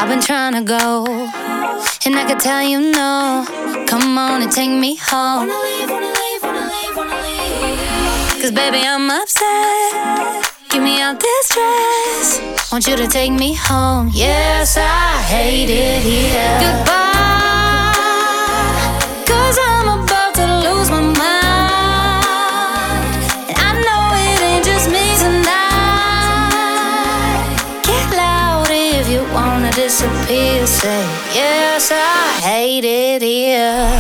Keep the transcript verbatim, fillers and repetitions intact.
I've been trying to go, and I can tell you no. Come on and take me home. Wanna leave, wanna leave, wanna leave, wanna leave. Cause baby, I'm upset. Get me out this dress. Want you to take me home. Yes, I hate it here. Goodbye, cause I'm about to lose my mind. And I know it ain't just me tonight. Get loud if you wanna disappear. Say, yes, I hate it here.